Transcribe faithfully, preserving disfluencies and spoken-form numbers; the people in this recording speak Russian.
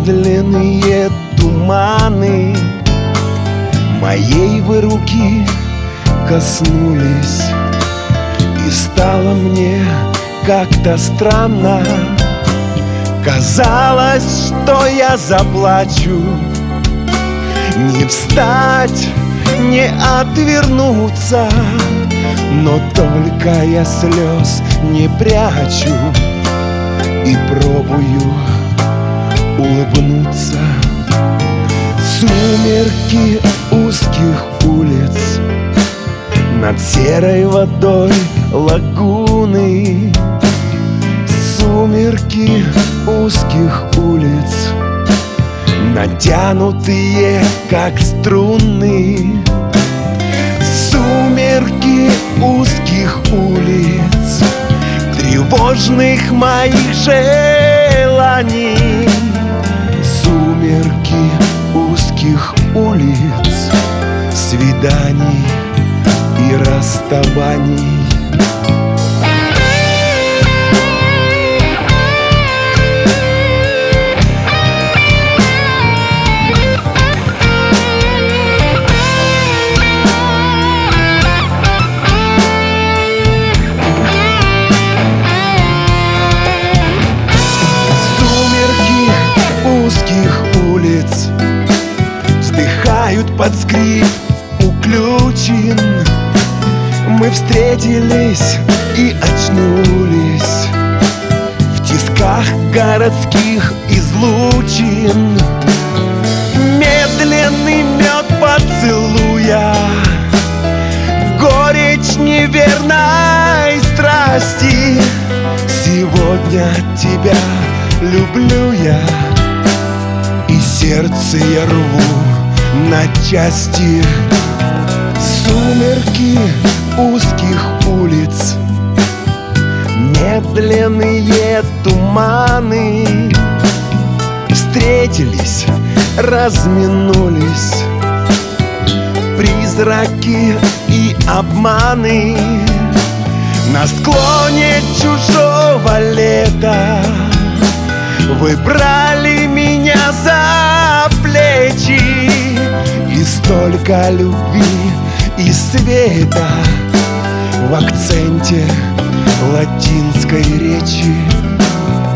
Медленные туманы моей вы руки коснулись, и стало мне как-то странно. Казалось, что я заплачу. Не встать, не отвернуться, но только я слез не прячу и пробую улыбнуться. Сумерки узких улиц над серой водой лагуны. Сумерки узких улиц, натянутые, как струны. Сумерки узких улиц, тревожных моих желаний. Сумерки узких улиц, свиданий и расставаний. Вздыхают под скрип уключен. Мы встретились и очнулись в тисках городских излучин. Медленный мед поцелуя, горечь неверной страсти. Сегодня тебя люблю я, и сердце я рву на части. Сумерки узких улиц, медленные туманы. Встретились, разминулись, призраки и обманы. На склоне чужого лета вы брали меня за плечи, и столько любви и света в акценте латинской речи.